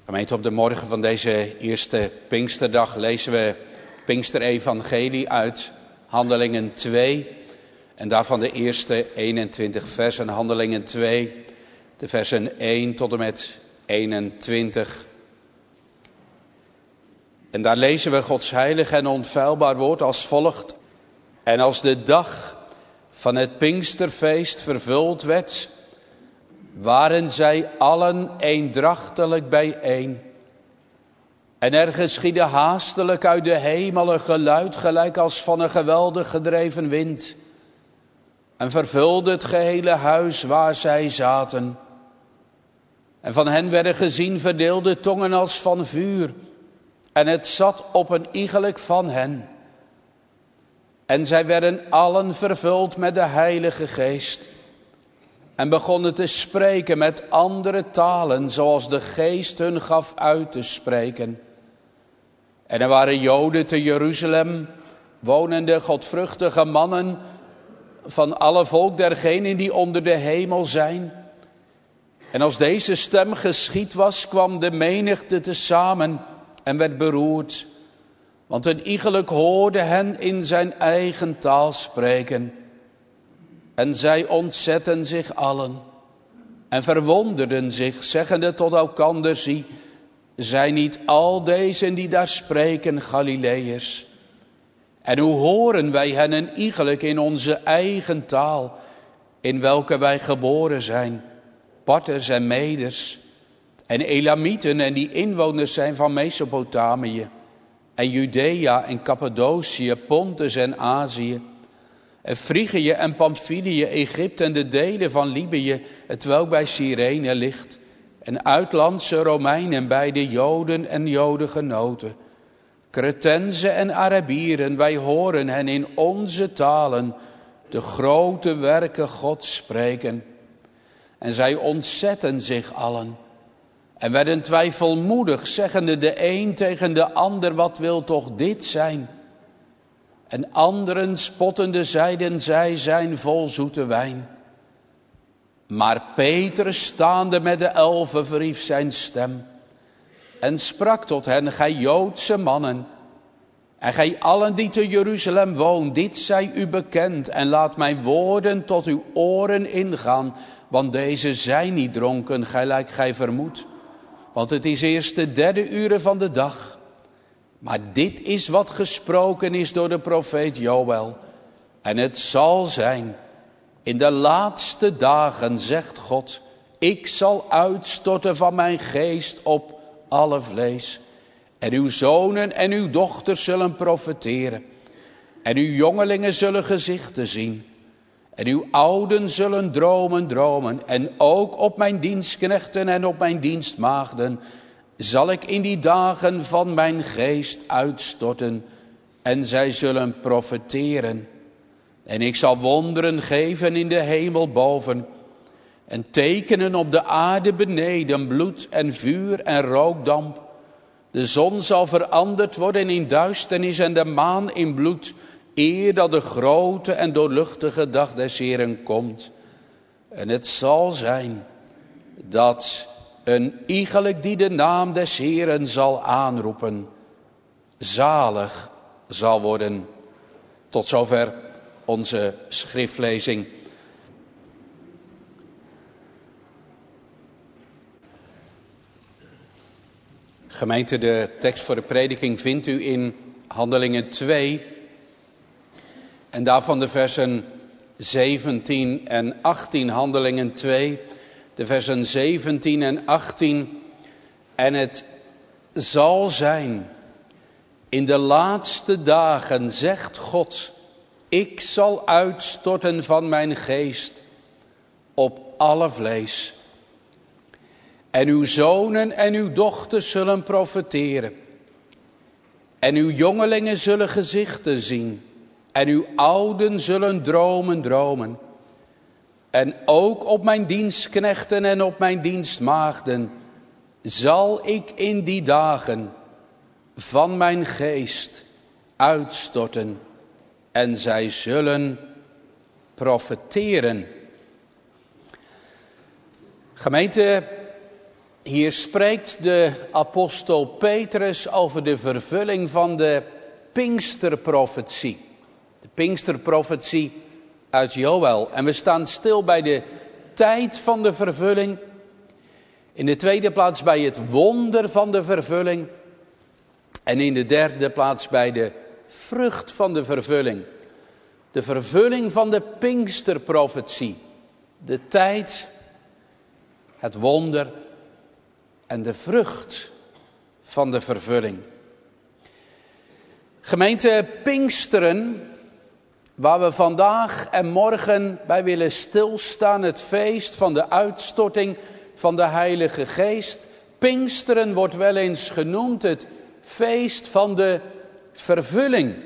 Gemeente, op de morgen van deze eerste Pinksterdag lezen we Pinksterevangelie uit Handelingen 2. En daarvan de eerste 21 versen, Handelingen 2, de versen 1 tot en met 21. En daar lezen we Gods heilig en onfeilbaar woord als volgt. En als de dag van het Pinksterfeest vervuld werd, waren zij allen eendrachtelijk bijeen. En er geschiedde haastelijk uit de hemel een geluid gelijk als van een geweldig gedreven wind. En vervulde het gehele huis waar zij zaten. En van hen werden gezien verdeelde tongen als van vuur. En het zat op een iegelijk van hen. En zij werden allen vervuld met de Heilige Geest. En begonnen te spreken met andere talen, zoals de Geest hun gaf uit te spreken. En er waren Joden te Jeruzalem, wonende godvruchtige mannen van alle volk dergenen die onder de hemel zijn. En als deze stem geschied was, kwam de menigte tezamen en werd beroerd. Want een iegelijk hoorde hen in zijn eigen taal spreken. En zij ontzetten zich allen en verwonderden zich, zeggende tot elkander, zie, zijn niet al deze die daar spreken Galileërs? En hoe horen wij hen een iegelijk in onze eigen taal, in welke wij geboren zijn, Parters en Meders, en Elamieten en die inwoners zijn van Mesopotamië, en Judea en Cappadocië, Pontus en Azië, en Frigië en Pamphylië, Egypte en de delen van Libië, hetwelk bij Cyrene ligt, en uitlandse Romeinen bij de Joden en Jodengenoten, Cretenzen en Arabieren, wij horen hen in onze talen de grote werken Gods spreken. En zij ontzetten zich allen en werden twijfelmoedig, zeggende de een tegen de ander, wat wil toch dit zijn? En anderen spottende zeiden, zij zijn vol zoete wijn. Maar Petrus staande met de 11 verhief zijn stem en sprak tot hen, gij Joodse mannen, en gij allen die te Jeruzalem woont, dit zij u bekend, en laat mijn woorden tot uw oren ingaan, want deze zijn niet dronken, gelijk gij vermoedt, want het is eerst de 3e uur van de dag. Maar dit is wat gesproken is door de profeet Joël. En het zal zijn, in de laatste dagen, zegt God, ik zal uitstorten van mijn geest op alle vlees. En uw zonen en uw dochters zullen profeteren. En uw jongelingen zullen gezichten zien. En uw ouden zullen dromen. En ook op mijn dienstknechten en op mijn dienstmaagden zal ik in die dagen van mijn geest uitstorten. En zij zullen profeteren. En ik zal wonderen geven in de hemel boven. En tekenen op de aarde beneden, bloed en vuur en rookdamp. De zon zal veranderd worden in duisternis en de maan in bloed, eer dat de grote en doorluchtige dag des Heeren komt. En het zal zijn dat een iegelijk die de naam des Heeren zal aanroepen, zalig zal worden. Tot zover onze schriftlezing. Gemeente, de tekst voor de prediking vindt u in Handelingen 2 en daarvan de versen 17 en 18. Handelingen 2, de versen 17 en 18. En het zal zijn, in de laatste dagen, zegt God, ik zal uitstorten van mijn geest op alle vlees. En uw zonen en uw dochters zullen profeteren. En uw jongelingen zullen gezichten zien. En uw ouden zullen dromen. En ook op mijn dienstknechten en op mijn dienstmaagden zal ik in die dagen van mijn geest uitstorten. En zij zullen profeteren. Gemeente, Hier spreekt de apostel Petrus over de vervulling van de Pinksterprofetie. De Pinksterprofetie uit Joël. En we staan stil bij de tijd van de vervulling. In de tweede plaats bij het wonder van de vervulling. En in de derde plaats bij de vrucht van de vervulling. De vervulling van de Pinksterprofetie. De tijd, het wonder en de vrucht van de vervulling. Gemeente Pinksteren, waar we vandaag en morgen bij willen stilstaan, het feest van de uitstorting van de Heilige Geest. Pinksteren wordt wel eens genoemd het feest van de vervulling.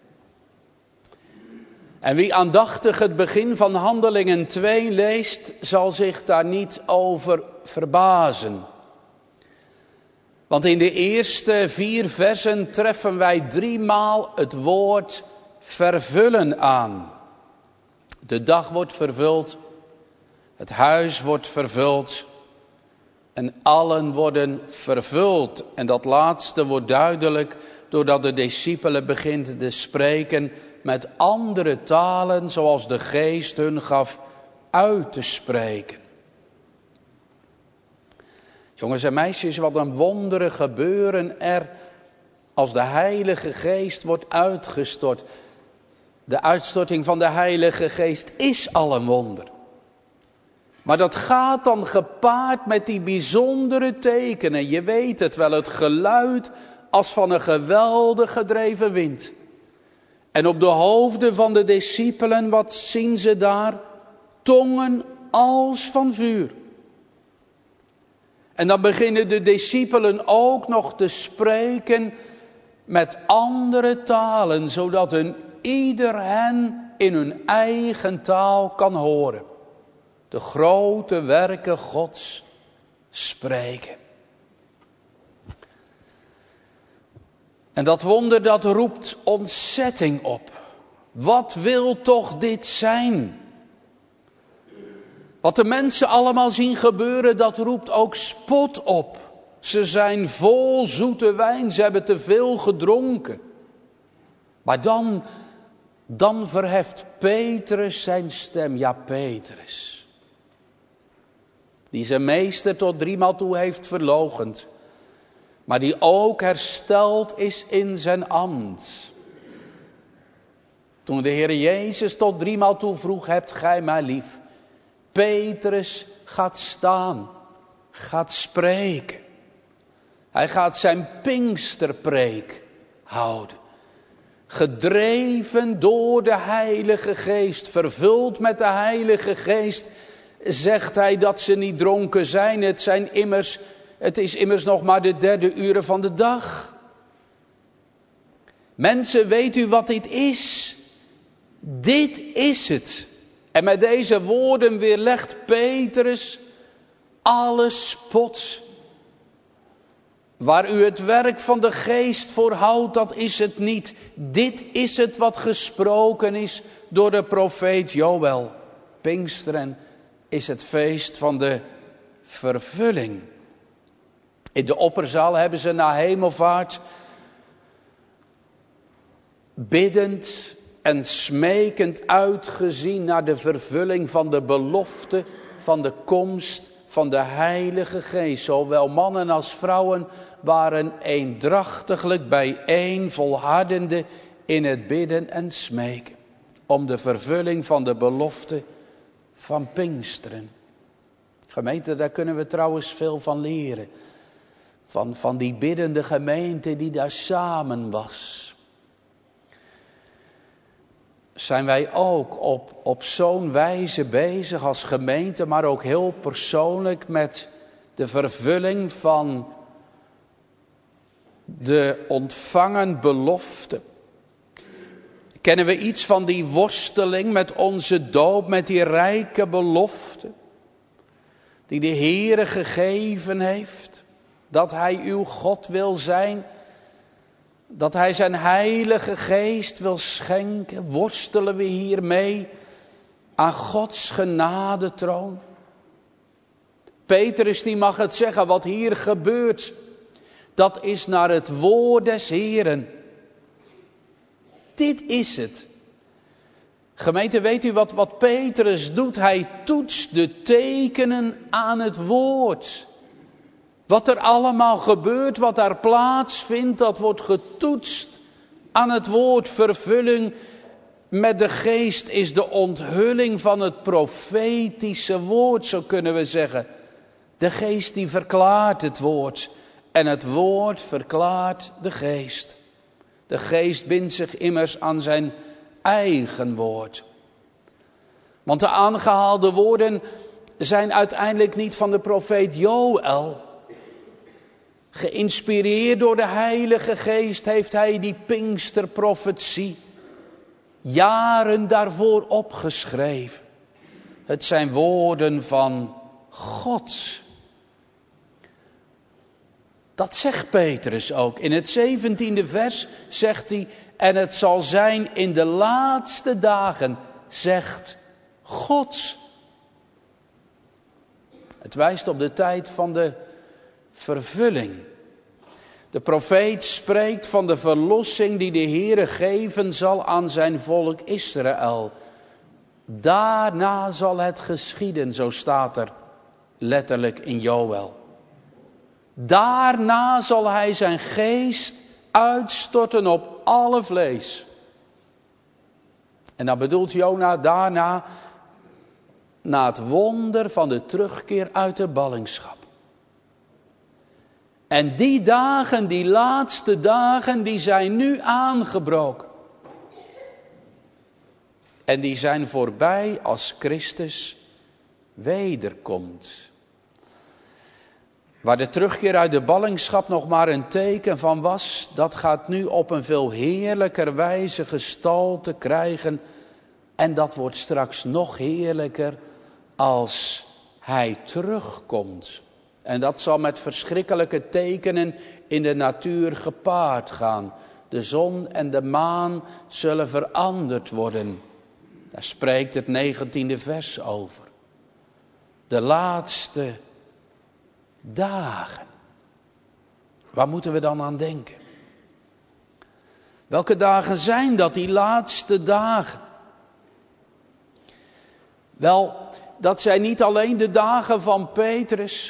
En wie aandachtig het begin van Handelingen 2 leest, zal zich daar niet over verbazen. Want in de eerste 4 versen treffen wij 3 maal het woord vervullen aan. De dag wordt vervuld, het huis wordt vervuld en allen worden vervuld. En dat laatste wordt duidelijk doordat de discipelen beginnen te spreken met andere talen zoals de Geest hun gaf uit te spreken. Jongens en meisjes, wat een wonderen gebeuren er als de Heilige Geest wordt uitgestort. De uitstorting van de Heilige Geest is al een wonder. Maar dat gaat dan gepaard met die bijzondere tekenen. Je weet het wel, het geluid als van een geweldig gedreven wind. En op de hoofden van de discipelen, wat zien ze daar? Tongen als van vuur. En dan beginnen de discipelen ook nog te spreken met andere talen, zodat ieder hen in hun eigen taal kan horen. De grote werken Gods spreken. En dat wonder dat roept ontzetting op. Wat wil toch dit zijn? Wat de mensen allemaal zien gebeuren, dat roept ook spot op. Ze zijn vol zoete wijn, ze hebben te veel gedronken. Maar dan verheft Petrus zijn stem. Ja, Petrus. Die zijn meester tot 3 maal toe heeft verloochend. Maar die ook hersteld is in zijn ambt. Toen de Heer Jezus tot 3 maal toe vroeg, hebt gij mij lief? Petrus gaat staan, gaat spreken. Hij gaat zijn Pinksterpreek houden. Gedreven door de Heilige Geest, vervuld met de Heilige Geest, zegt hij dat ze niet dronken zijn. Het is immers nog maar de 3e uur van de dag. Mensen, weet u wat dit is? Dit is het. En met deze woorden weerlegt Petrus alle spot. Waar u het werk van de Geest voor houdt, dat is het niet. Dit is het wat gesproken is door de profeet Joël. Pinksteren is het feest van de vervulling. In de opperzaal hebben ze na hemelvaart biddend en smekend uitgezien naar de vervulling van de belofte van de komst van de Heilige Geest. Zowel mannen als vrouwen waren eendrachtiglijk bijeen, volhardende in het bidden en smeken. Om de vervulling van de belofte van Pinksteren. Gemeente, daar kunnen we trouwens veel van leren. Van die biddende gemeente die daar samen was. Zijn wij ook op zo'n wijze bezig als gemeente, maar ook heel persoonlijk met de vervulling van de ontvangen belofte? Kennen we iets van die worsteling met onze doop, met die rijke belofte die de Heere gegeven heeft? Dat Hij uw God wil zijn, dat Hij zijn Heilige Geest wil schenken. Worstelen we hiermee aan Gods genadetroon? Petrus die mag het zeggen, wat hier gebeurt, dat is naar het woord des Heeren. Dit is het. Gemeente, weet u wat Petrus doet? Hij toetst de tekenen aan het woord. Wat er allemaal gebeurt, wat daar plaatsvindt, dat wordt getoetst aan het woord. Vervulling met de geest is de onthulling van het profetische woord, zo kunnen we zeggen. De geest die verklaart het woord en het woord verklaart de geest. De geest bindt zich immers aan zijn eigen woord. Want de aangehaalde woorden zijn uiteindelijk niet van de profeet Joël. Geïnspireerd door de Heilige Geest heeft hij die Pinksterprofetie jaren daarvoor opgeschreven. Het zijn woorden van God. Dat zegt Petrus ook. In het 17e vers zegt hij, en het zal zijn in de laatste dagen, zegt God. Het wijst op de tijd van de vervulling. De profeet spreekt van de verlossing die de Heere geven zal aan zijn volk Israël. Daarna zal het geschieden, zo staat er letterlijk in Joël. Daarna zal hij zijn geest uitstorten op alle vlees. En dan bedoelt Jona daarna, na het wonder van de terugkeer uit de ballingschap. En die dagen, die laatste dagen, die zijn nu aangebroken. En die zijn voorbij als Christus wederkomt. Waar de terugkeer uit de ballingschap nog maar een teken van was, dat gaat nu op een veel heerlijker wijze gestalte krijgen. En dat wordt straks nog heerlijker als hij terugkomt. En dat zal met verschrikkelijke tekenen in de natuur gepaard gaan. De zon en de maan zullen veranderd worden. Daar spreekt het 19e vers over. De laatste dagen. Waar moeten we dan aan denken? Welke dagen zijn dat, die laatste dagen? Wel, dat zijn niet alleen de dagen van Petrus,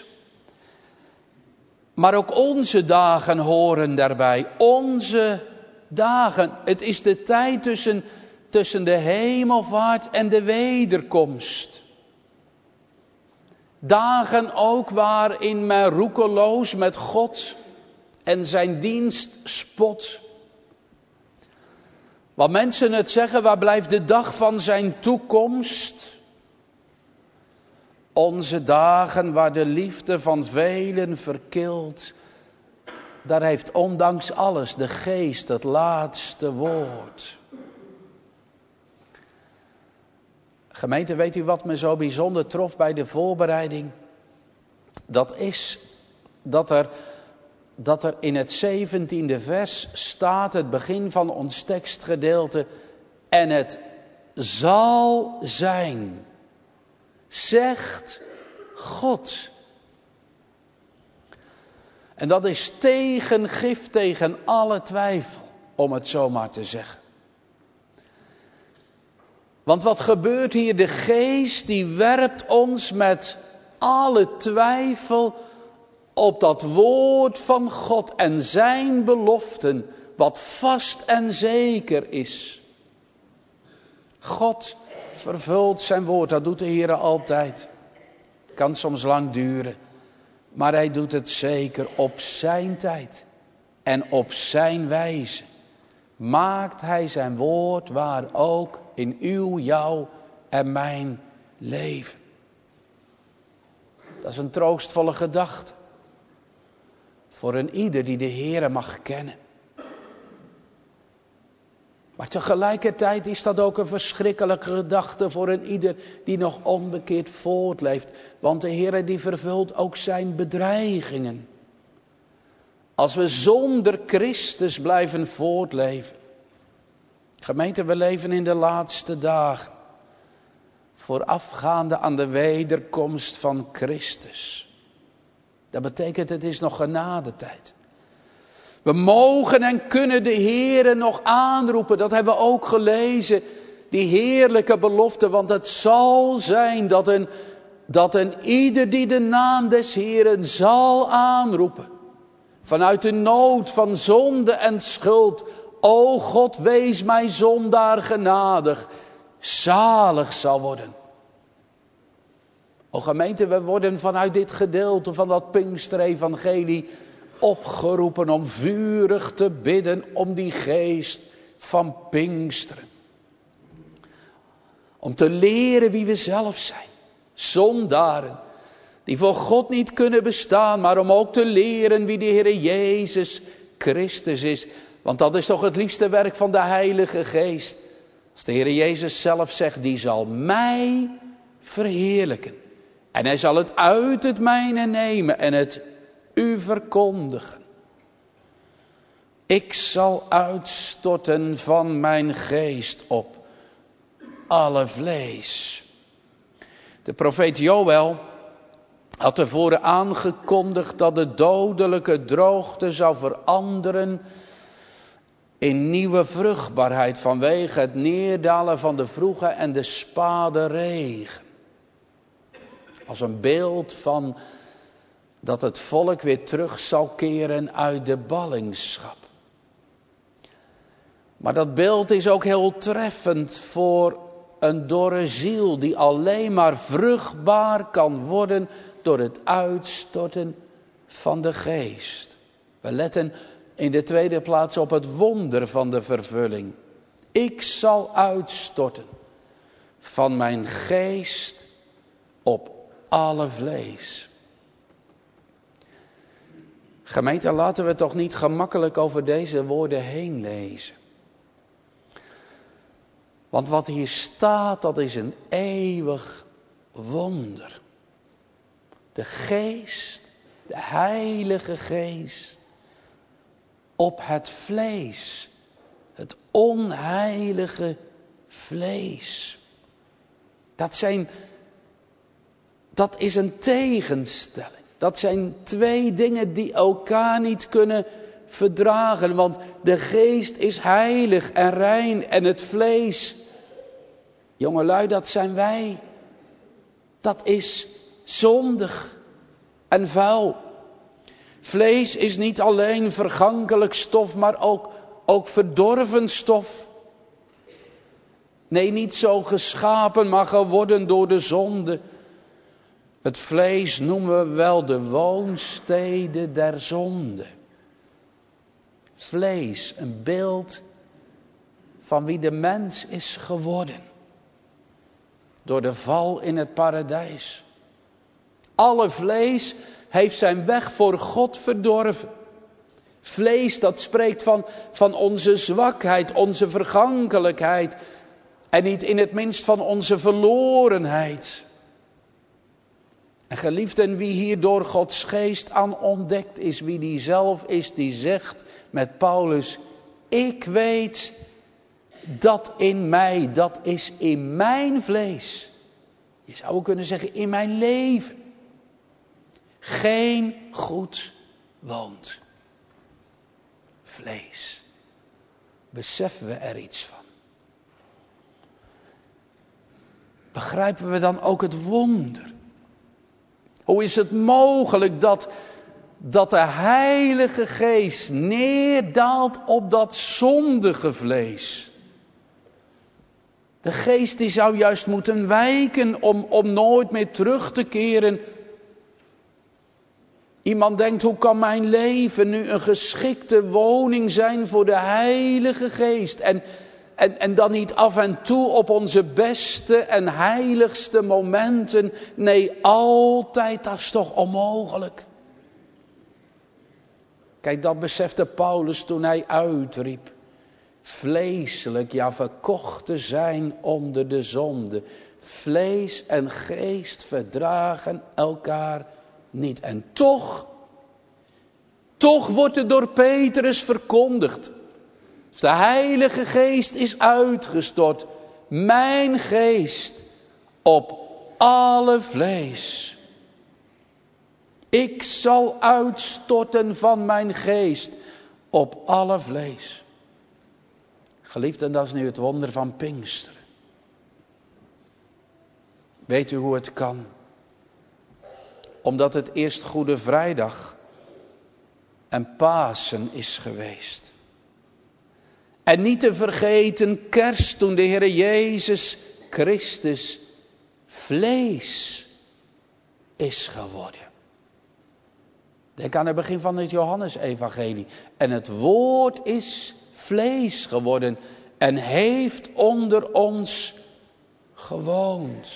maar ook onze dagen horen daarbij. Onze dagen. Het is de tijd tussen de hemelvaart en de wederkomst. Dagen ook waarin men roekeloos met God en zijn dienst spot. Waar mensen het zeggen, waar blijft de dag van zijn toekomst? Onze dagen waar de liefde van velen verkilt, daar heeft ondanks alles de geest het laatste woord. Gemeente, weet u wat me zo bijzonder trof bij de voorbereiding? Dat is dat er in het 17e vers staat, het begin van ons tekstgedeelte, en het zal zijn, zegt God. En dat is tegengif tegen alle twijfel, om het zo maar te zeggen. Want wat gebeurt hier? De geest die werpt ons met alle twijfel op dat woord van God en zijn beloften, wat vast en zeker is. God vervult zijn woord, dat doet de Heer altijd. Kan soms lang duren, maar hij doet het zeker op zijn tijd en op zijn wijze. Maakt hij zijn woord waar ook in uw, jouw en mijn leven. Dat is een troostvolle gedachte. Voor een ieder die de Heere mag kennen. Maar tegelijkertijd is dat ook een verschrikkelijke gedachte voor een ieder die nog onbekeerd voortleeft. Want de Heere die vervult ook zijn bedreigingen. Als we zonder Christus blijven voortleven. Gemeente, we leven in de laatste dagen. Voorafgaande aan de wederkomst van Christus. Dat betekent het is nog genadetijd. We mogen en kunnen de Heere nog aanroepen. Dat hebben we ook gelezen. Die heerlijke belofte. Want het zal zijn dat een ieder die de naam des Heeren zal aanroepen. Vanuit de nood van zonde en schuld. O God, wees mij zondaar genadig. Zalig zal worden. O gemeente, we worden vanuit dit gedeelte van dat Pinksterevangelie opgeroepen om vurig te bidden om die geest van Pinksteren. Om te leren wie we zelf zijn. Zondaren. Die voor God niet kunnen bestaan. Maar om ook te leren wie de Heere Jezus Christus is. Want dat is toch het liefste werk van de Heilige Geest. Als de Heere Jezus zelf zegt, die zal mij verheerlijken. En hij zal het uit het mijne nemen en het u verkondigen. Ik zal uitstorten van mijn geest op alle vlees. De profeet Joël had tevoren aangekondigd dat de dodelijke droogte zou veranderen in nieuwe vruchtbaarheid vanwege het neerdalen van de vroege en de spade regen. Als een beeld van dat het volk weer terug zal keren uit de ballingschap. Maar dat beeld is ook heel treffend voor een dorre ziel die alleen maar vruchtbaar kan worden door het uitstorten van de geest. We letten in de tweede plaats op het wonder van de vervulling. Ik zal uitstorten van mijn geest op alle vlees. Gemeente, laten we toch niet gemakkelijk over deze woorden heen lezen. Want wat hier staat, dat is een eeuwig wonder. De geest, de Heilige Geest, op het vlees. Het onheilige vlees. Dat is een tegenstelling. Dat zijn twee dingen die elkaar niet kunnen verdragen. Want de geest is heilig en rein en het vlees, jongelui, dat zijn wij. Dat is zondig en vuil. Vlees is niet alleen vergankelijk stof, maar ook verdorven stof. Nee, niet zo geschapen, maar geworden door de zonde. Het vlees noemen we wel de woonstede der zonde. Vlees, een beeld van wie de mens is geworden. Door de val in het paradijs. Alle vlees heeft zijn weg voor God verdorven. Vlees, dat spreekt van onze zwakheid, onze vergankelijkheid. En niet in het minst van onze verlorenheid. En geliefden, wie hier door Gods geest aan ontdekt is, wie die zelf is, die zegt met Paulus: ik weet dat in mij, dat is in mijn vlees. Je zou ook kunnen zeggen in mijn leven. Geen goed woont. Vlees. Beseffen we er iets van? Begrijpen we dan ook het wonder? Hoe is het mogelijk dat de Heilige Geest neerdaalt op dat zondige vlees? De geest die zou juist moeten wijken om nooit meer terug te keren. Iemand denkt, hoe kan mijn leven nu een geschikte woning zijn voor de Heilige Geest? En dan niet af en toe op onze beste en heiligste momenten. Nee, altijd, dat is toch onmogelijk. Kijk, dat besefte Paulus toen hij uitriep. Vleeselijk, ja, verkocht te zijn onder de zonde. Vlees en geest verdragen elkaar niet. En toch wordt het door Petrus verkondigd. De Heilige Geest is uitgestort. Mijn geest op alle vlees. Ik zal uitstorten van mijn geest op alle vlees. Geliefden, dat is nu het wonder van Pinksteren. Weet u hoe het kan? Omdat het eerst Goede Vrijdag en Pasen is geweest. En niet te vergeten Kerst, toen de Heer Jezus Christus vlees is geworden. Denk aan het begin van het Johannesevangelie. En het woord is vlees geworden en heeft onder ons gewoond.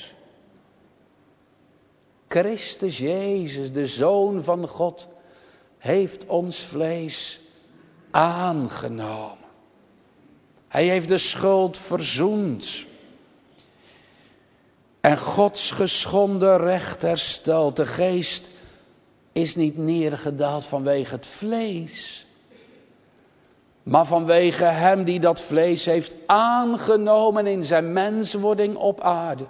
Christus Jezus, de Zoon van God, heeft ons vlees aangenomen. Hij heeft de schuld verzoend. En Gods geschonden recht hersteld. De geest is niet neergedaald vanwege het vlees, maar vanwege hem die dat vlees heeft aangenomen in zijn menswording op aarde.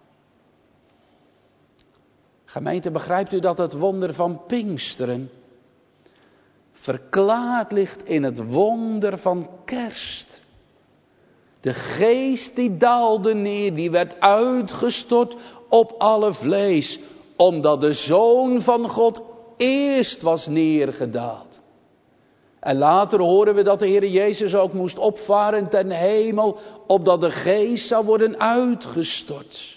Gemeente, begrijpt u dat het wonder van Pinksteren verklaard ligt in het wonder van Kerst? De geest die daalde neer, die werd uitgestort op alle vlees, omdat de Zoon van God eerst was neergedaald. En later horen we dat de Heer Jezus ook moest opvaren ten hemel, opdat de geest zou worden uitgestort.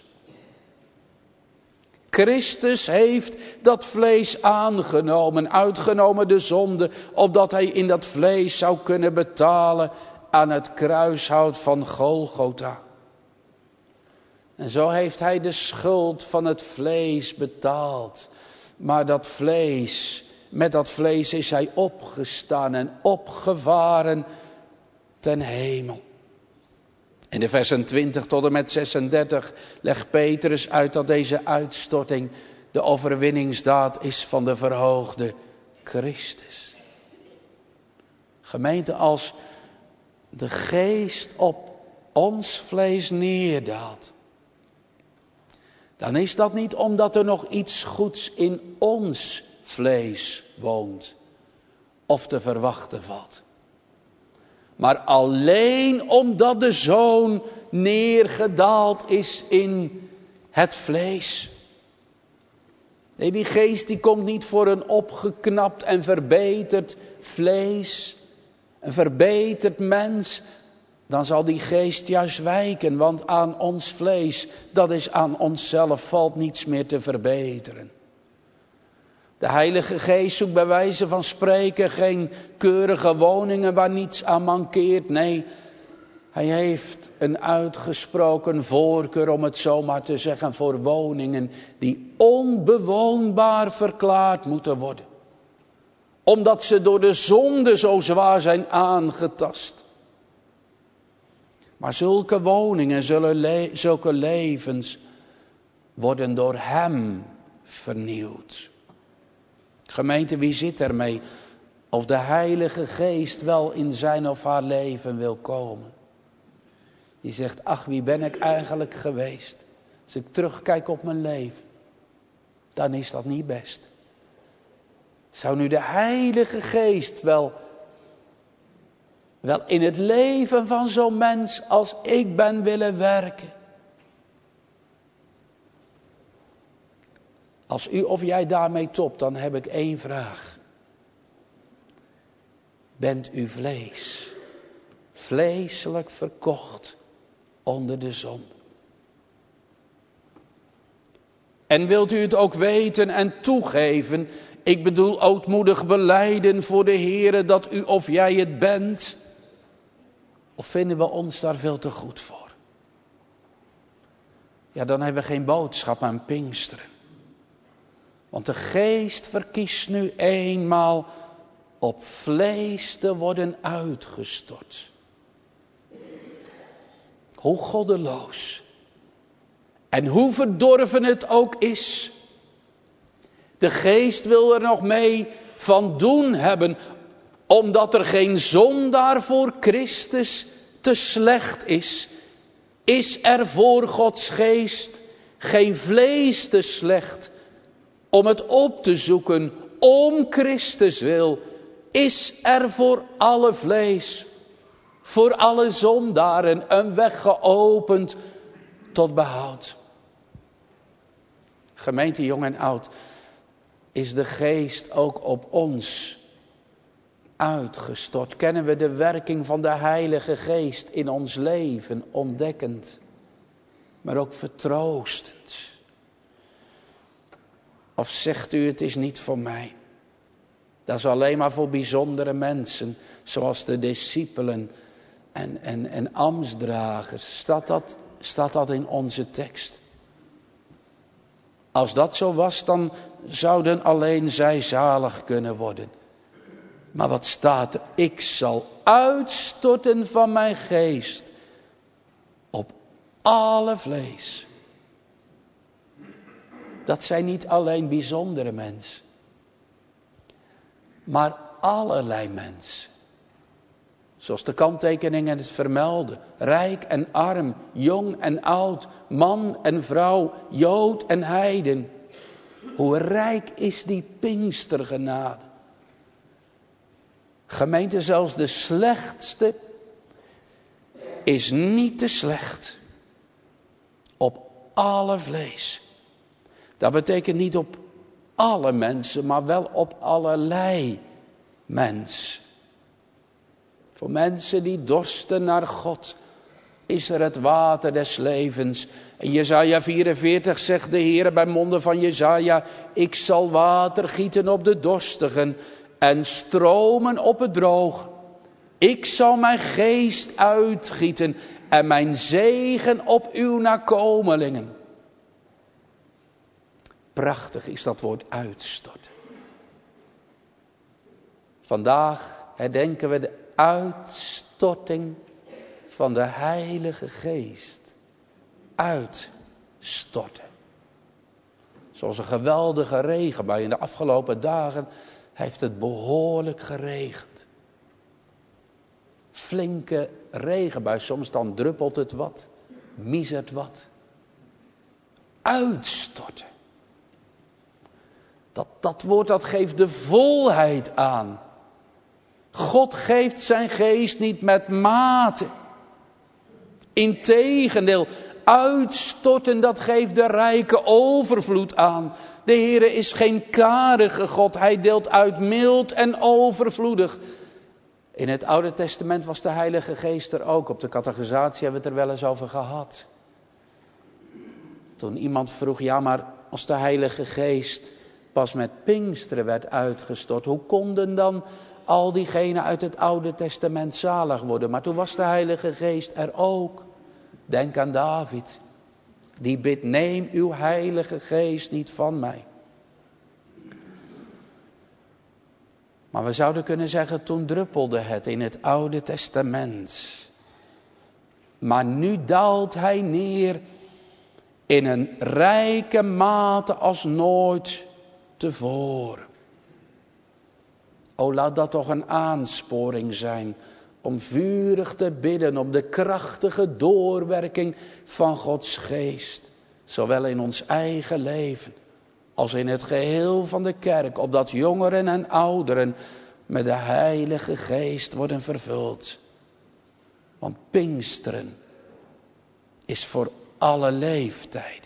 Christus heeft dat vlees aangenomen, uitgenomen de zonde, opdat hij in dat vlees zou kunnen betalen aan het kruishout van Golgotha. En zo heeft hij de schuld van het vlees betaald. Maar dat vlees, met dat vlees is hij opgestaan en opgevaren ten hemel. In de versen 20 tot en met 36 legt Petrus uit dat deze uitstorting de overwinningsdaad is van de verhoogde Christus. Gemeente, als de geest op ons vlees neerdaalt, dan is dat niet omdat er nog iets goeds in ons vlees woont of te verwachten valt. Maar alleen omdat de Zoon neergedaald is in het vlees. Nee, die geest die komt niet voor een opgeknapt en verbeterd vlees, een verbeterd mens. Dan zal die geest juist wijken, want aan ons vlees, dat is aan onszelf, valt niets meer te verbeteren. De Heilige Geest zoekt bij wijze van spreken geen keurige woningen waar niets aan mankeert. Nee, hij heeft een uitgesproken voorkeur, om het zo maar te zeggen, voor woningen die onbewoonbaar verklaard moeten worden. Omdat ze door de zonde zo zwaar zijn aangetast. Maar zulke woningen, zulke levens worden door hem vernieuwd. Gemeente, wie zit ermee? Of de Heilige Geest wel in zijn of haar leven wil komen. Die zegt, ach, wie ben ik eigenlijk geweest? Als ik terugkijk op mijn leven, dan is dat niet best. Zou nu de Heilige Geest wel in het leven van zo'n mens als ik ben willen werken? Als u of jij daarmee topt, dan heb ik één vraag. Bent u vleeselijk verkocht onder de zonde? En wilt u het ook weten en toegeven? Ik bedoel ootmoedig belijden voor de Heere dat u of jij het bent. Of vinden we ons daar veel te goed voor? Ja, dan hebben we geen boodschap aan Pinksteren. Want de geest verkiest nu eenmaal op vlees te worden uitgestort. Hoe goddeloos en hoe verdorven het ook is. De geest wil er nog mee van doen hebben, omdat er geen zondaar voor Christus te slecht is. Is er voor Gods geest geen vlees te slecht, om het op te zoeken, om Christus wil, is er voor alle vlees, voor alle zondaren een weg geopend tot behoud. Gemeente jong en oud, is de geest ook op ons uitgestort? Kennen we de werking van de Heilige Geest in ons leven, ontdekkend, maar ook vertroostend? Of zegt u, het is niet voor mij? Dat is alleen maar voor bijzondere mensen, zoals de discipelen en ambtsdragers. Staat dat in onze tekst? Als dat zo was, dan zouden alleen zij zalig kunnen worden. Maar wat staat er? Ik zal uitstorten van mijn geest op alle vlees. Dat zijn niet alleen bijzondere mensen, maar allerlei mensen. Zoals de kanttekeningen het vermelden. Rijk en arm, jong en oud, man en vrouw, Jood en heiden. Hoe rijk is die Pinkstergenade. Gemeente, zelfs de slechtste is niet te slecht. Op alle vlees. Dat betekent niet op alle mensen, maar wel op allerlei mensen. Voor mensen die dorsten naar God is er het water des levens. En Jesaja 44 zegt de Heer bij monden van Jesaja: ik zal water gieten op de dorstigen en stromen op het droog. Ik zal mijn geest uitgieten en mijn zegen op uw nakomelingen. Prachtig is dat woord uitstorten. Vandaag herdenken we de uitstorting van de Heilige Geest. Uitstorten. Zoals een geweldige regenbui. In de afgelopen dagen heeft het behoorlijk geregend. Flinke regenbui. Soms dan druppelt het wat. Miezert wat. Uitstorten. Dat woord dat geeft de volheid aan. God geeft zijn geest niet met mate. Integendeel, uitstorten dat geeft de rijke overvloed aan. De Heere is geen karige God, hij deelt uit mild en overvloedig. In het Oude Testament was de Heilige Geest er ook. Op de catechisatie hebben we het er wel eens over gehad. Toen iemand vroeg, ja maar als de Heilige Geest pas met Pinksteren werd uitgestort, hoe konden dan al diegenen uit het Oude Testament zalig worden? Maar toen was de Heilige Geest er ook. Denk aan David. Die bidt, neem uw Heilige Geest niet van mij. Maar we zouden kunnen zeggen, toen druppelde het in het Oude Testament. Maar nu daalt hij neer in een rijke mate als nooit tevoren. O, laat dat toch een aansporing zijn om vurig te bidden om de krachtige doorwerking van Gods geest. Zowel in ons eigen leven als in het geheel van de kerk. Opdat jongeren en ouderen met de Heilige Geest worden vervuld. Want Pinksteren is voor alle leeftijden.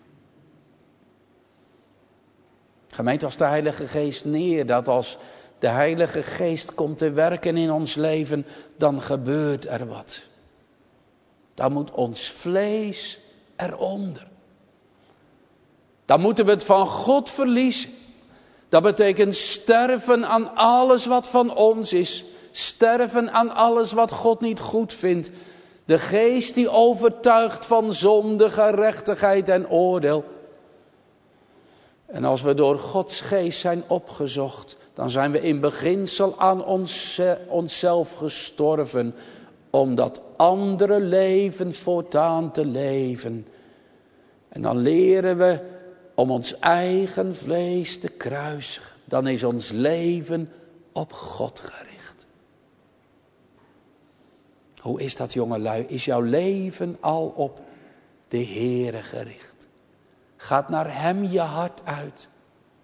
Gemeente, als de Heilige Geest neerdaalt, als de Heilige Geest komt te werken in ons leven, dan gebeurt er wat. Dan moet ons vlees eronder. Dan moeten we het van God verliezen. Dat betekent sterven aan alles wat van ons is. Sterven aan alles wat God niet goed vindt. De geest die overtuigt van zonde, gerechtigheid en oordeel. En als we door Gods geest zijn opgezocht, dan zijn we in beginsel aan onszelf gestorven. Om dat andere leven voortaan te leven. En dan leren we om ons eigen vlees te kruisigen. Dan is ons leven op God gericht. Hoe is dat, jongelui? Is jouw leven al op de Heere gericht? Gaat naar hem je hart uit.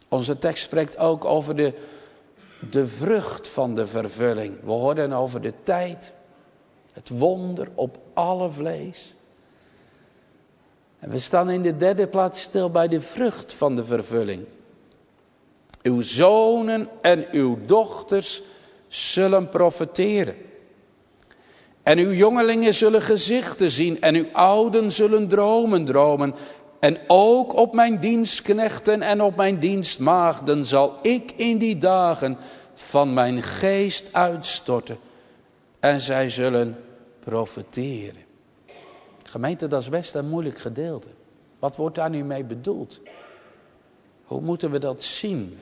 Onze tekst spreekt ook over de vrucht van de vervulling. We horen over de tijd, het wonder op alle vlees. En we staan in de derde plaats stil bij de vrucht van de vervulling. Uw zonen en uw dochters zullen profeteren. En uw jongelingen zullen gezichten zien en uw ouden zullen dromen. En ook op mijn dienstknechten en op mijn dienstmaagden zal ik in die dagen van mijn geest uitstorten. En zij zullen profeteren. Gemeente, dat is best een moeilijk gedeelte. Wat wordt daar nu mee bedoeld? Hoe moeten we dat zien?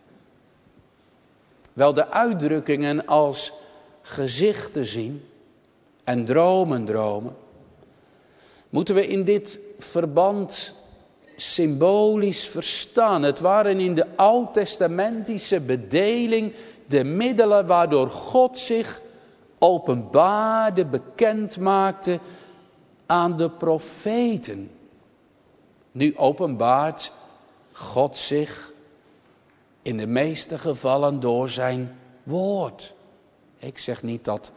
Wel, de uitdrukkingen als gezichten zien en dromen, moeten we in dit verband symbolisch verstaan. Het waren in de oud-testamentische bedeling de middelen waardoor God zich openbaarde, bekend maakte aan de profeten. Nu openbaart God zich in de meeste gevallen door zijn woord. Ik zeg niet dat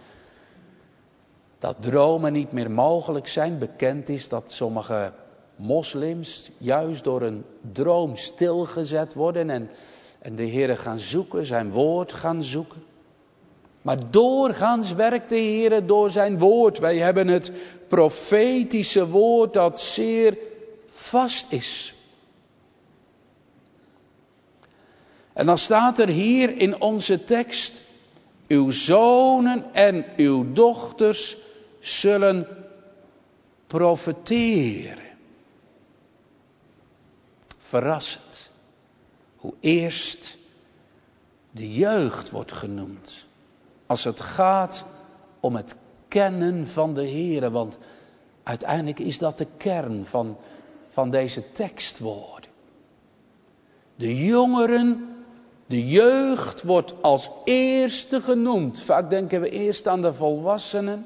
dromen niet meer mogelijk zijn. Bekend is dat sommige moslims juist door een droom stilgezet worden en de Heere gaan zoeken, zijn woord gaan zoeken. Maar doorgaans werkt de Heere door zijn woord. Wij hebben het profetische woord dat zeer vast is. En dan staat er hier in onze tekst: uw zonen en uw dochters zullen profeteren. Verrassend. Hoe eerst de jeugd wordt genoemd. Als het gaat om het kennen van de Heere. Want uiteindelijk is dat de kern van deze tekstwoorden. De jongeren, de jeugd wordt als eerste genoemd. Vaak denken we eerst aan de volwassenen.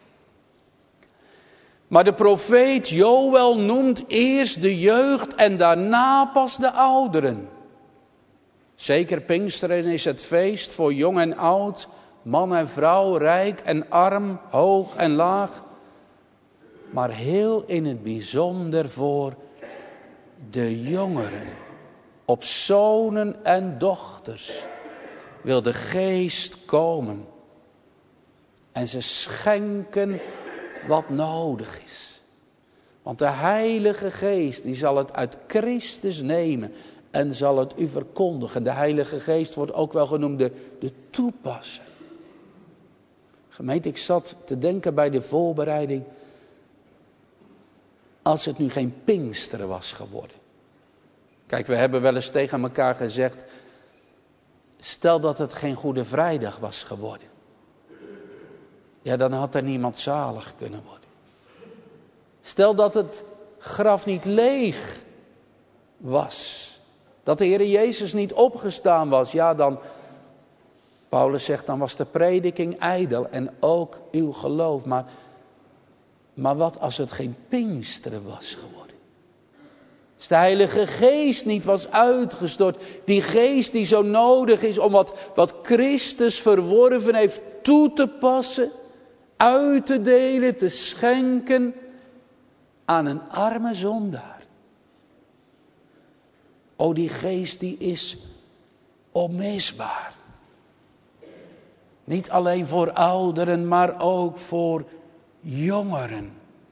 Maar de profeet Joël noemt eerst de jeugd en daarna pas de ouderen. Zeker Pinksteren is het feest voor jong en oud, man en vrouw, rijk en arm, hoog en laag. Maar heel in het bijzonder voor de jongeren. Op zonen en dochters wil de geest komen. En ze schenken wat nodig is. Want de Heilige Geest die zal het uit Christus nemen en zal het u verkondigen. De Heilige Geest wordt ook wel genoemd de toepasser. Gemeente, ik zat te denken bij de voorbereiding. Als het nu geen Pinksteren was geworden. Kijk, we hebben wel eens tegen elkaar gezegd. Stel dat het geen Goede Vrijdag was geworden. Ja, dan had er niemand zalig kunnen worden. Stel dat het graf niet leeg was. Dat de Heer Jezus niet opgestaan was. Ja, dan, Paulus zegt, dan was de prediking ijdel en ook uw geloof. Maar wat als het geen Pinksteren was geworden? Als de Heilige Geest niet was uitgestort. Die geest die zo nodig is om wat Christus verworven heeft toe te passen. Uit te delen, te schenken aan een arme zondaar. O, die geest die is onmisbaar. Niet alleen voor ouderen, maar ook voor jongeren.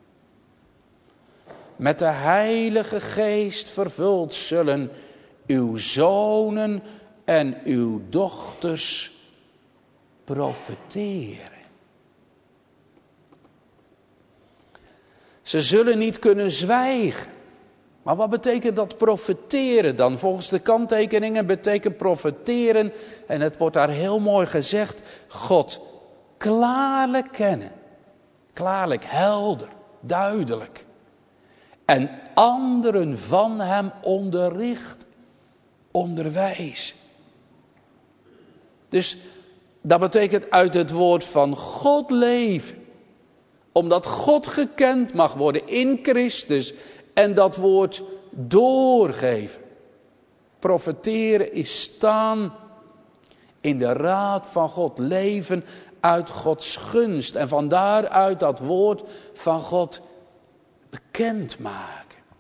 Met de Heilige Geest vervuld zullen uw zonen en uw dochters profeteren. Ze zullen niet kunnen zwijgen. Maar wat betekent dat profeteren dan? Volgens de kanttekeningen betekent profeteren, en het wordt daar heel mooi gezegd, God klaarlijk kennen. Klaarlijk, helder, duidelijk. En anderen van hem onderricht, onderwijs. Dus dat betekent uit het woord van God leven. Omdat God gekend mag worden in Christus en dat woord doorgeven. Profeteren is staan in de raad van God, leven uit Gods gunst en van daaruit dat woord van God bekendmaken.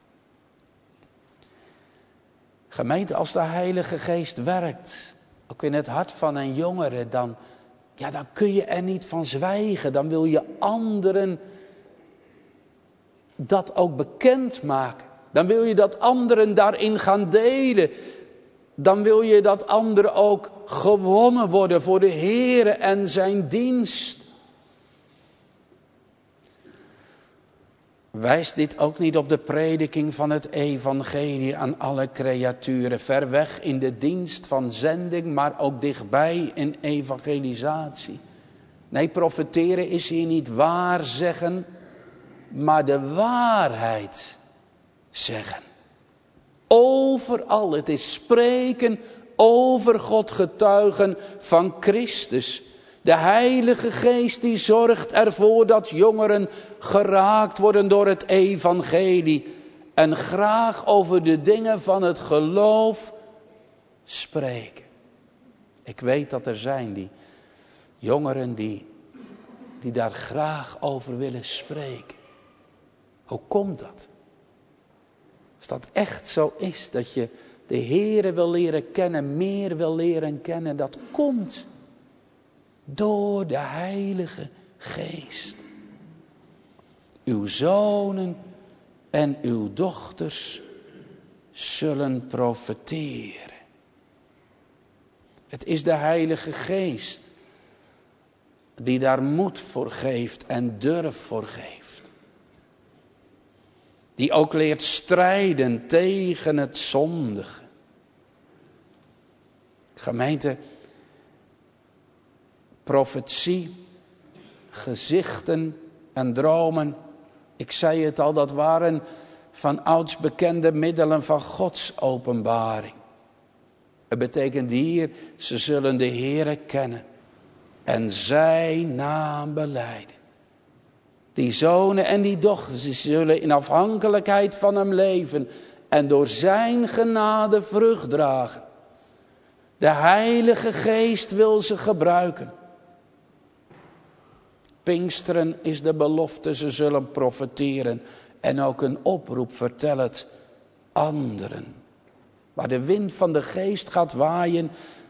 Gemeente, als de Heilige Geest werkt, ook in het hart van een jongere, dan kun je er niet van zwijgen. Dan wil je anderen dat ook bekendmaken. Dan wil je dat anderen daarin gaan delen. Dan wil je dat anderen ook gewonnen worden voor de Heere en zijn dienst. Wijst dit ook niet op de prediking van het evangelie aan alle creaturen, ver weg in de dienst van zending, maar ook dichtbij in evangelisatie? Nee, profeteren is hier niet waar zeggen, maar de waarheid zeggen. Overal, het is spreken over God, getuigen van Christus. De Heilige Geest die zorgt ervoor dat jongeren geraakt worden door het evangelie. En graag over de dingen van het geloof spreken. Ik weet dat er zijn die jongeren die daar graag over willen spreken. Hoe komt dat? Als dat echt zo is, dat je de Heere wil leren kennen, meer wil leren kennen, dat komt door de Heilige Geest. Uw zonen en uw dochters zullen profeteren. Het is de Heilige Geest die daar moed voor geeft en durf voor geeft. Die ook leert strijden tegen het zondige. Gemeente, profetie, gezichten en dromen, ik zei het al, dat waren van ouds bekende middelen van Gods openbaring. Het betekent hier, ze zullen de Heere kennen en zijn naam belijden. Die zonen en die dochters, die zullen in afhankelijkheid van hem leven en door zijn genade vrucht dragen. De Heilige Geest wil ze gebruiken. Pinksteren is de belofte, ze zullen profeteren. En ook een oproep, vertel het anderen. Waar de wind van de Geest gaat waaien,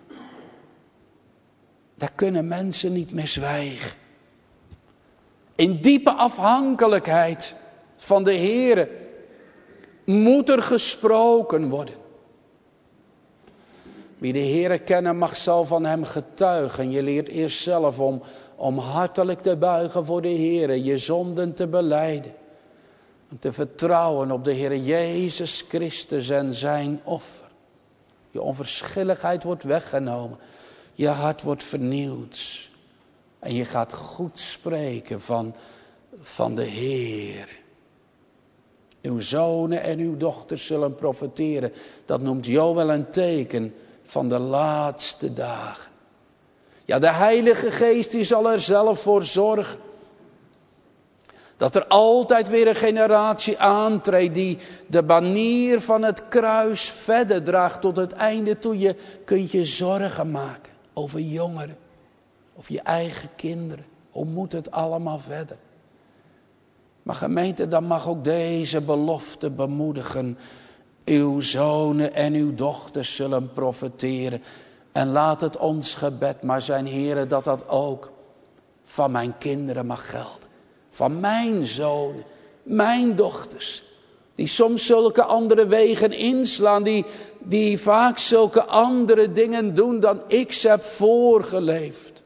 daar kunnen mensen niet meer zwijgen. In diepe afhankelijkheid van de Heere moet er gesproken worden. Wie de Heere kennen mag, zal van hem getuigen. Je leert eerst zelf om hartelijk te buigen voor de Heere, je zonden te belijden. En te vertrouwen op de Heere Jezus Christus en zijn offer. Je onverschilligheid wordt weggenomen. Je hart wordt vernieuwd. En je gaat goed spreken van de Heer. Uw zonen en uw dochters zullen profeteren. Dat noemt Joël een teken van de laatste dagen. Ja, de Heilige Geest die zal er zelf voor zorgen. Dat er altijd weer een generatie aantreedt die de banier van het kruis verder draagt tot het einde toe. Je kunt je zorgen maken over jongeren. Of je eigen kinderen. Hoe moet het allemaal verder? Maar gemeente, dan mag ook deze belofte bemoedigen. Uw zonen en uw dochters zullen profeteren. En laat het ons gebed maar zijn, Heere, dat dat ook van mijn kinderen mag gelden. Van mijn zonen, mijn dochters. Die soms zulke andere wegen inslaan. Die vaak zulke andere dingen doen dan ik ze heb voorgeleefd.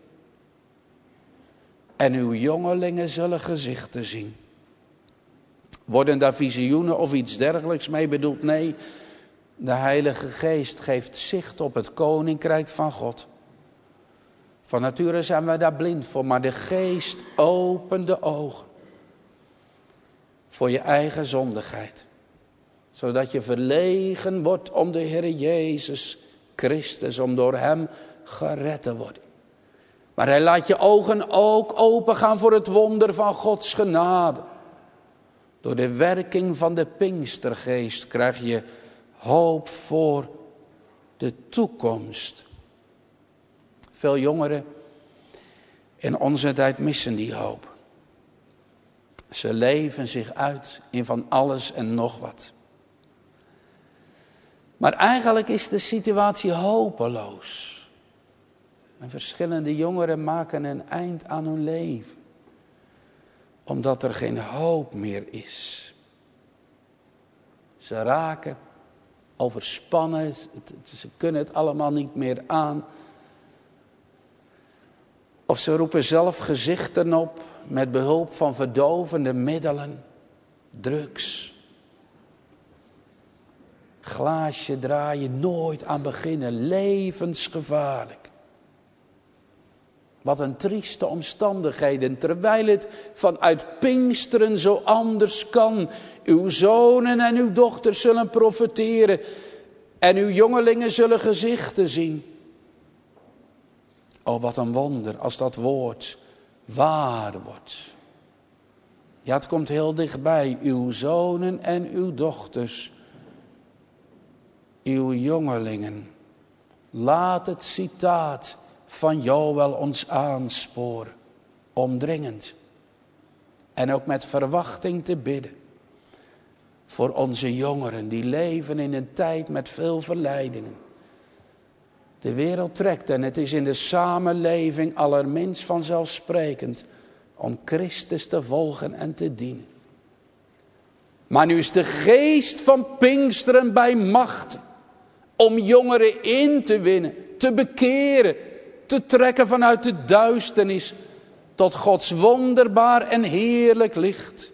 En uw jongelingen zullen gezichten zien. Worden daar visioenen of iets dergelijks mee bedoeld? Nee, de Heilige Geest geeft zicht op het koninkrijk van God. Van nature zijn wij daar blind voor, maar de Geest opent de ogen. Voor je eigen zondigheid. Zodat je verlegen wordt om de Heer Jezus Christus, om door hem gered te worden. Maar hij laat je ogen ook open gaan voor het wonder van Gods genade. Door de werking van de Pinkstergeest krijg je hoop voor de toekomst. Veel jongeren in onze tijd missen die hoop. Ze leven zich uit in van alles en nog wat. Maar eigenlijk is de situatie hopeloos. En verschillende jongeren maken een eind aan hun leven. Omdat er geen hoop meer is. Ze raken overspannen. Ze kunnen het allemaal niet meer aan. Of ze roepen zelf gezichten op met behulp van verdovende middelen. Drugs. Glaasje draaien, nooit aan beginnen. Levensgevaarlijk. Wat een trieste omstandigheden, terwijl het vanuit Pinksteren zo anders kan. Uw zonen en uw dochters zullen profeteren en uw jongelingen zullen gezichten zien. Oh, wat een wonder als dat woord waar wordt. Ja, het komt heel dichtbij. Uw zonen en uw dochters, uw jongelingen. Laat het citaat van Joël ons aansporen, omdringend. En ook met verwachting te bidden. Voor onze jongeren die leven in een tijd met veel verleidingen. De wereld trekt en het is in de samenleving allerminst vanzelfsprekend om Christus te volgen en te dienen. Maar nu is de geest van Pinksteren bij macht om jongeren in te winnen, te bekeren, te trekken vanuit de duisternis tot Gods wonderbaar en heerlijk licht.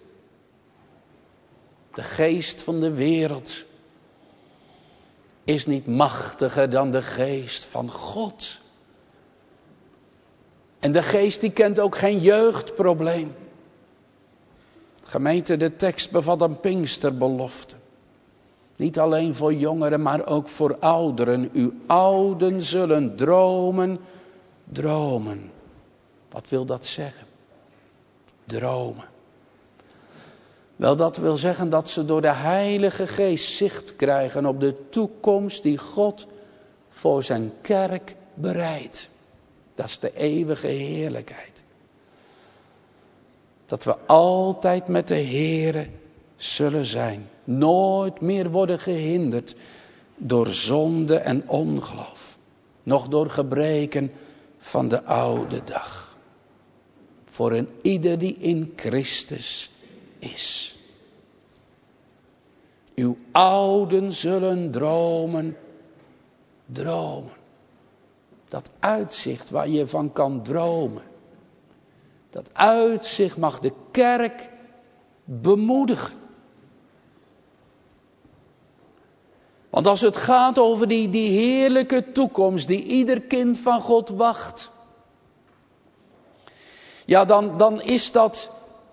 De geest van de wereld is niet machtiger dan de geest van God. En de geest die kent ook geen jeugdprobleem. Gemeente, de tekst bevat een Pinksterbelofte. Niet alleen voor jongeren, maar ook voor ouderen. Uw ouden zullen dromen. Wat wil dat zeggen? Dromen. Wel, dat wil zeggen dat ze door de Heilige Geest zicht krijgen op de toekomst die God voor zijn kerk bereidt. Dat is de eeuwige heerlijkheid. Dat we altijd met de Heere zullen zijn. Nooit meer worden gehinderd door zonde en ongeloof. Nog door gebreken van de oude dag. Voor een ieder die in Christus is. Uw ouden zullen dromen. Dat uitzicht waar je van kan dromen. Dat uitzicht mag de kerk bemoedigen. Want als het gaat over die heerlijke toekomst die ieder kind van God wacht. Ja, dan is dat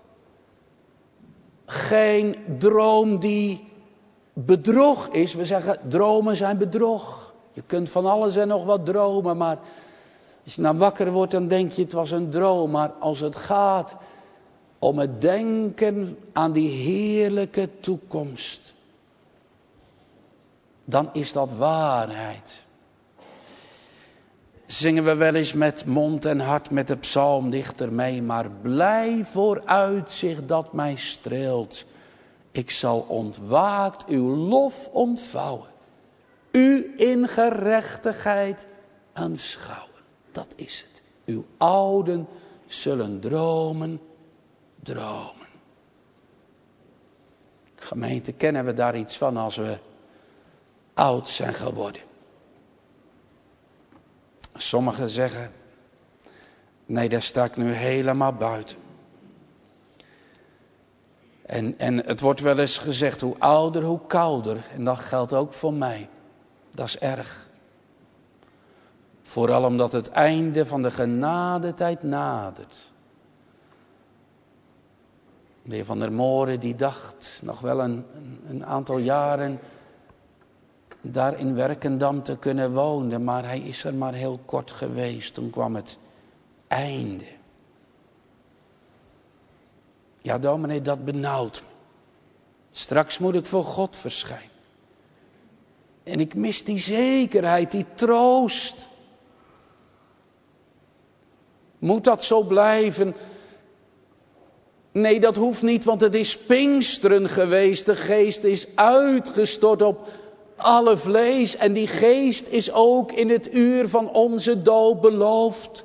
geen droom die bedrog is. We zeggen dromen zijn bedrog. Je kunt van alles en nog wat dromen, maar als je nou wakker wordt dan denk je het was een droom. Maar als het gaat om het denken aan die heerlijke toekomst, dan is dat waarheid. Zingen we wel eens met mond en hart met de psalmdichter mee, maar blij vooruitzicht dat mij streelt. Ik zal ontwaakt uw lof ontvouwen, u in gerechtigheid aanschouwen. Dat is het. Uw ouden zullen dromen. Gemeente, kennen we daar iets van als we oud zijn geworden? Sommigen zeggen, nee, daar sta ik nu helemaal buiten. En het wordt wel eens gezegd, hoe ouder, hoe kouder. En dat geldt ook voor mij. Dat is erg. Vooral omdat het einde van de genadetijd nadert. De heer Van der Moren die dacht nog wel een aantal jaren daar in Werkendam te kunnen wonen. Maar hij is er maar heel kort geweest. Toen kwam het einde. Ja, dominee, dat benauwt me. Straks moet ik voor God verschijnen. En ik mis die zekerheid, die troost. Moet dat zo blijven? Nee, dat hoeft niet, want het is Pinksteren geweest. De geest is uitgestort op alle vlees. En die geest is ook in het uur van onze dood beloofd.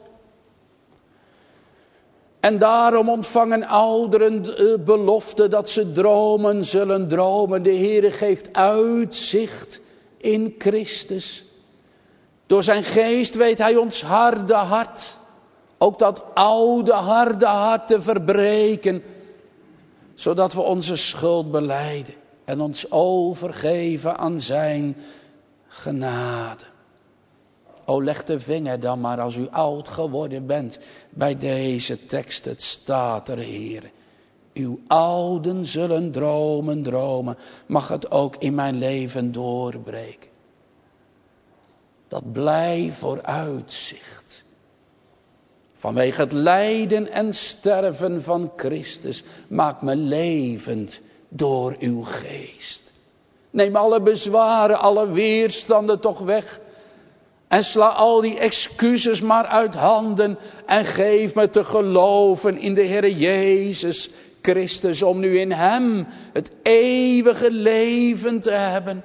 En daarom ontvangen ouderen de belofte dat ze dromen zullen dromen. De Heere geeft uitzicht in Christus. Door zijn geest weet hij ons harde hart, ook dat oude harde hart te verbreken. Zodat we onze schuld belijden en ons overgeven aan zijn genade. O, leg de vinger dan maar als u oud geworden bent bij deze tekst. Het staat er, Heer. Uw ouden zullen dromen. Mag het ook in mijn leven doorbreken. Dat blij vooruitzicht. Vanwege het lijden en sterven van Christus. Maak me levend door uw geest. Neem alle bezwaren, alle weerstanden toch weg. En sla al die excuses maar uit handen. En geef me te geloven in de Heer Jezus Christus. Om nu in hem het eeuwige leven te hebben.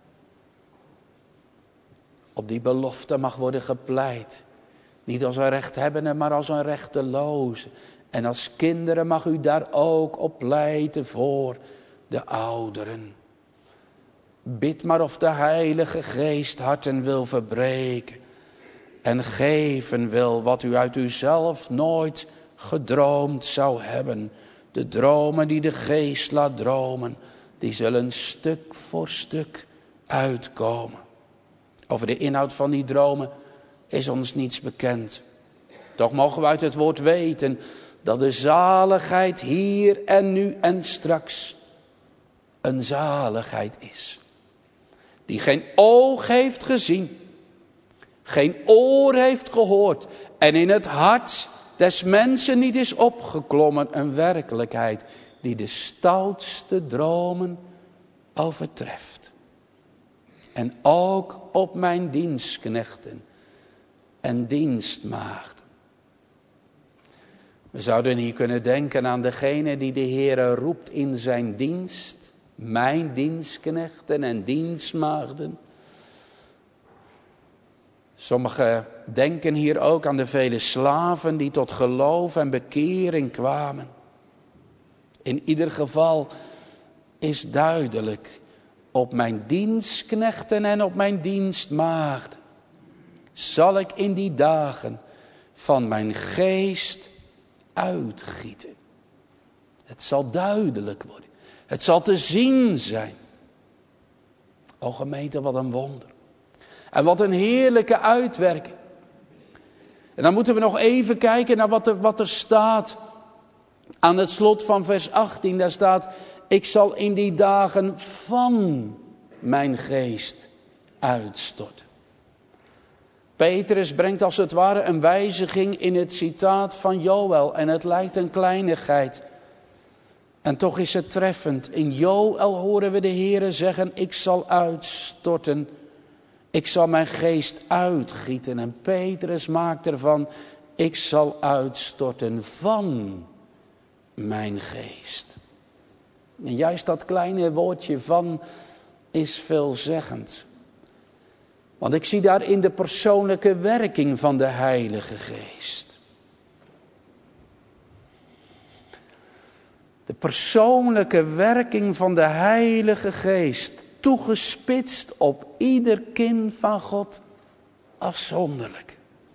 Op die belofte mag worden gepleit. Niet als een rechthebbende, maar als een rechteloze. En als kinderen mag u daar ook op pleiten voor de ouderen. Bid maar of de Heilige Geest harten wil verbreken. En geven wil wat u uit uzelf nooit gedroomd zou hebben. De dromen die de Geest laat dromen, die zullen stuk voor stuk uitkomen. Over de inhoud van die dromen is ons niets bekend. Toch mogen we uit het woord weten dat de zaligheid hier en nu en straks een zaligheid is. Die geen oog heeft gezien, geen oor heeft gehoord en in het hart des mensen niet is opgeklommen. Een werkelijkheid die de stoutste dromen overtreft. En ook op mijn dienstknechten en dienstmaagden. We zouden hier kunnen denken aan degene die de Heere roept in zijn dienst. Mijn dienstknechten en dienstmaagden. Sommigen denken hier ook aan de vele slaven die tot geloof en bekering kwamen. In ieder geval is duidelijk, op mijn dienstknechten en op mijn dienstmaagden zal ik in die dagen van mijn geest uitgieten. Het zal duidelijk worden. Het zal te zien zijn. O gemeente, wat een wonder. En wat een heerlijke uitwerking. En dan moeten we nog even kijken naar wat er staat aan het slot van vers 18. Daar staat, ik zal in die dagen van mijn geest uitstorten. Petrus brengt als het ware een wijziging in het citaat van Joël. En het lijkt een kleinigheid. En toch is het treffend. In Joël horen we de Heere zeggen, ik zal uitstorten. Ik zal mijn geest uitgieten. En Petrus maakt ervan, ik zal uitstorten van mijn geest. En juist dat kleine woordje van is veelzeggend. Want ik zie daarin de persoonlijke werking van de Heilige Geest. De persoonlijke werking van de Heilige Geest. Toegespitst op ieder kind van God afzonderlijk.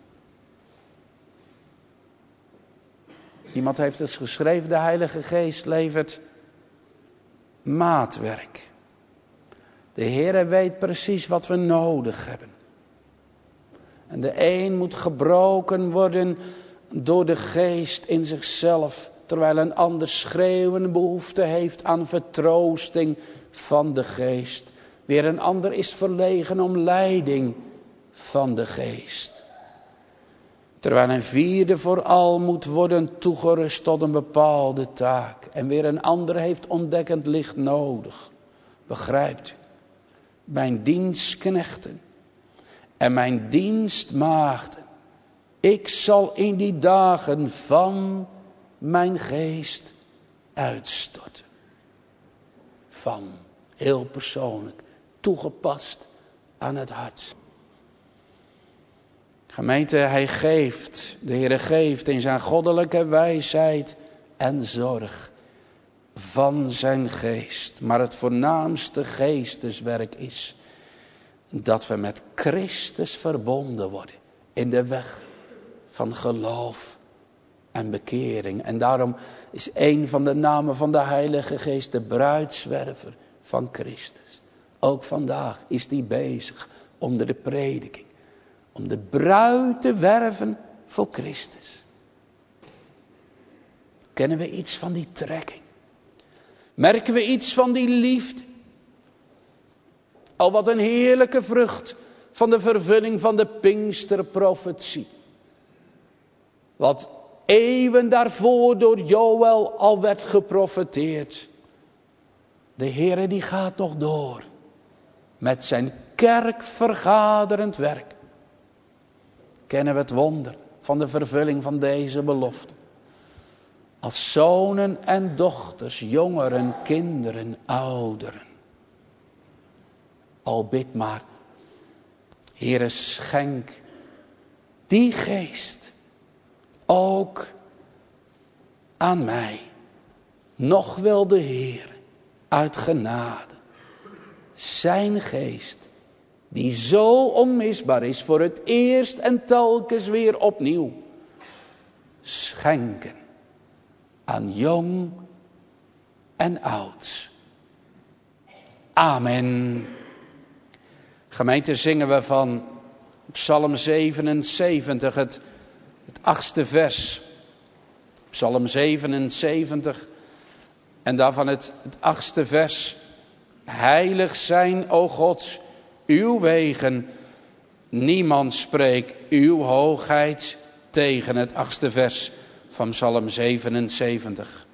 Iemand heeft het geschreven, de Heilige Geest levert maatwerk. De Heere weet precies wat we nodig hebben. En de een moet gebroken worden door de Geest in zichzelf. Terwijl een ander schreeuwende behoefte heeft aan vertroosting van de Geest. Weer een ander is verlegen om leiding van de Geest. Terwijl een vierde vooral moet worden toegerust tot een bepaalde taak. En weer een ander heeft ontdekkend licht nodig. Begrijpt u? mijn dienstknechten en mijn dienstmaagden. Ik zal in die dagen van mijn geest uitstorten. Van, heel persoonlijk, toegepast aan het hart. Gemeente, hij geeft, de Heere geeft in zijn goddelijke wijsheid en zorg van zijn geest. Maar het voornaamste geesteswerk is dat we met Christus verbonden worden in de weg van geloof en bekering. En daarom is een van de namen van de Heilige Geest de bruidzwerver van Christus. Ook vandaag is die bezig onder de prediking. Om de bruid te werven voor Christus. Kennen we iets van die trekking? Merken we iets van die liefde? Al wat een heerlijke vrucht van de vervulling van de Pinksterprofetie. Wat eeuwen daarvoor door Joël al werd geprofeteerd. De Heere die gaat toch door. Met zijn kerkvergaderend werk. Kennen we het wonder van de vervulling van deze belofte. Als zonen en dochters, jongeren, kinderen, ouderen. Al bid maar, Heere, schenk die geest ook aan mij. Nog wil de Heer uit genade zijn geest, die zo onmisbaar is, voor het eerst en telkens weer opnieuw schenken aan jong en oud. Amen. Gemeente, zingen we van Psalm 77, het 8e vers. Psalm 77 en daarvan het 8e vers. Heilig zijn, o God, uw wegen. Niemand spreekt uw hoogheid tegen. Het 8e vers van Psalm 77.